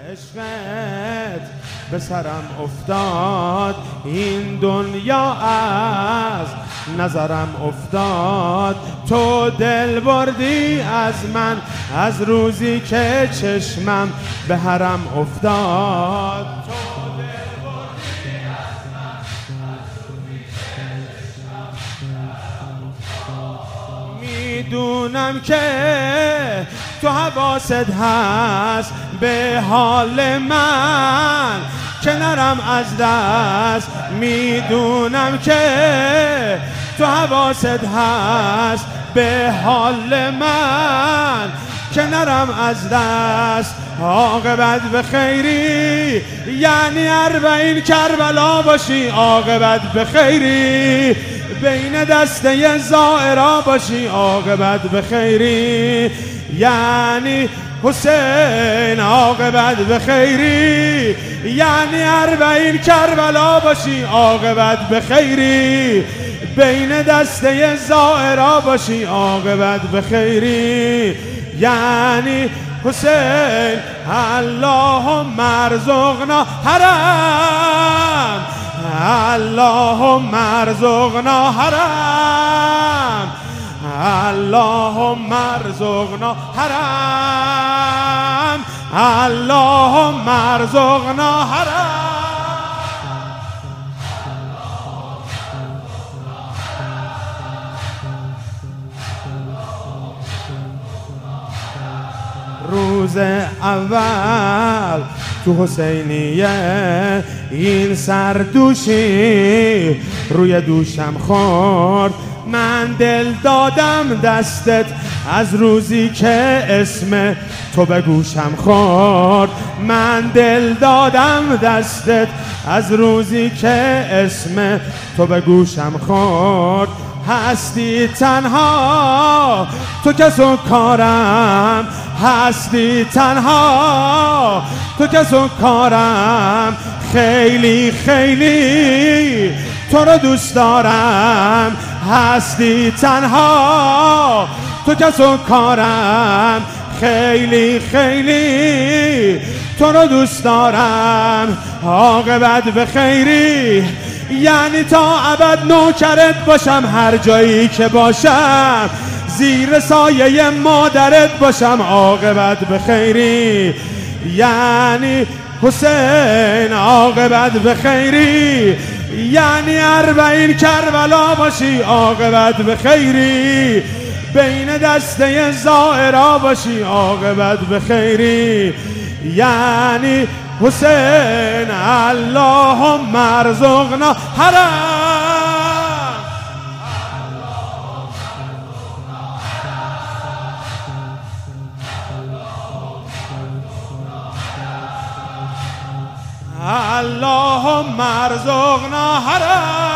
عشقت به سرم افتاد، این دنیا از نظرم افتاد. تو دل بردی از من از روزی که چشمم به حرم افتاد. میدونم که تو حواست هست به حال من که نرم از دست. میدونم که تو حواست هست به حال من که نرم از دست. عاقبت به خیری یعنی 40 کربلا باشی، عاقبت به خیری بین دسته زائرا باشی، عاقبت به خیری یعنی حسین، عاقبت به خیری یعنی 40 کربلا باشی، عاقبت به خیری بین دسته زائرا باشی، عاقبت به خیری یعنی حسین. اللهم ارزقنا حرم، اللهم ارزقنا حرم، اللهم ارزقنا حرم، اللهم ارزقنا حرم. روز اول تو حسینیه این سردوشی روی دوشم خورد، من دل دادم دستت از روزی که اسم تو به گوشم خورد. من دل دادم دستت از روزی که اسم تو به گوشم خورد. هستی تنها تو کس و کارم، هستی تنها تو کس و کارم، خیلی خیلی تو رو دوست دارم. هستی تنها تو کس و کارم، خیلی خیلی تو رو دوست دارم. عاقبت به خیری یعنی تا ابد نوکرت باشم، هر جایی که باشم زیر سایه مادرت باشم، عاقبت به خیری یعنی حسین، عاقبت به خیری یعنی 40 کربلا باشی، عاقبت به خیری بین دسته زائرا باشی، عاقبت به خیری یعنی حسین. اللهم ارزقنا حرم، اللهم ارزقنا حرم.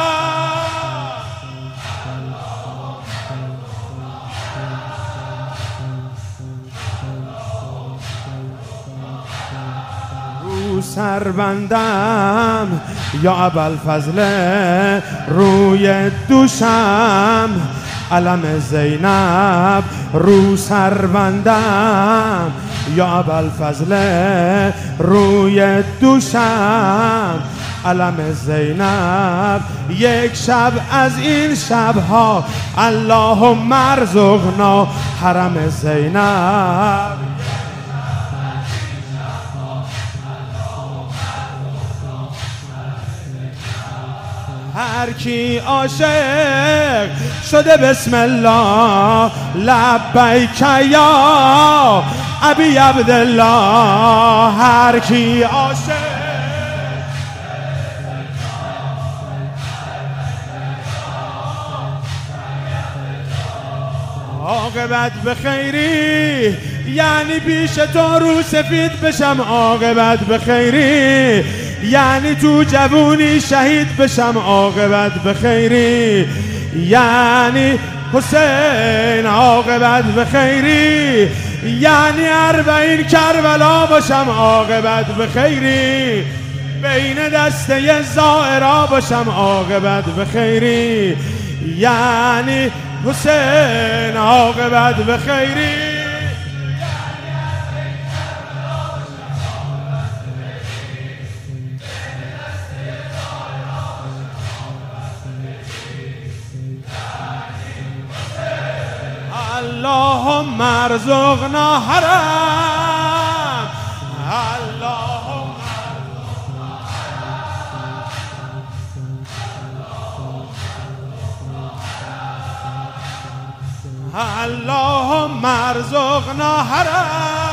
رو سر بندم یا ابوالفضل، روی دوشم علم زینب. رو سر بندم یا ابوالفضل، روی دوشم علم زینب. یک شب از این شبها اللهم ارزقنا حرم زینب. هر کی عاشق شده بسم الله لبیک یا ابی عبدالله. هر کی عاشق عاقبت به خیری یعنی پیش تو رو سفید بشم، عاقبت به خیری یعنی تو جوونی شهید بشم، عاقبت به خیری یعنی حسین، عاقبت به خیری یعنی 40 کربلا باشم، عاقبت به خیری بین دسته زائرا باشم، عاقبت به خیری یعنی حسین، عاقبت به خیری اللهم ارزقنا حرم، اللهم اللهم ارزقنا حرم.